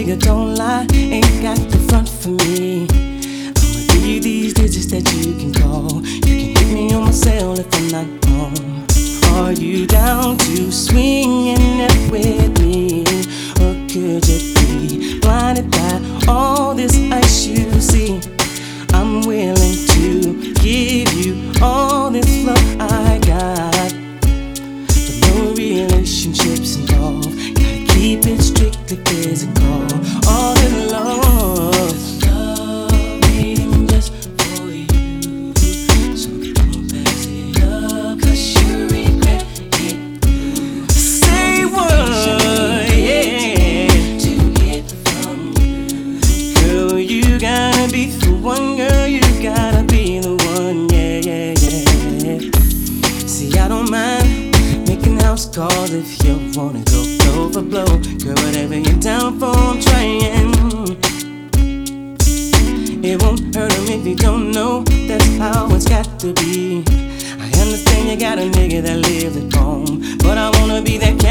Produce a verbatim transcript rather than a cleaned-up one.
nigga, don't lie, ain't got the front for me. I'ma give you these digits that you can call. You can hit me on my cell if I'm not home. Are you down to swinging it with me? Or could you be blinded by all this ice you see? I'm willing to give you all this love I got, but no relationships involved. Gotta keep it strictly physical. All in love, love waiting just for you. So don't pass it up, 'cause you regret it. Say what, yeah, to get from you. Girl, you gotta be the one, girl, you gotta be the one, yeah, yeah, yeah. See, I don't mind making house calls if you wanna go blow for blow. Girl, whatever you're down for, I'm trying. It won't hurt him if you don't know, that's how it's got to be. I understand you got a nigga that lives at home, but I wanna be that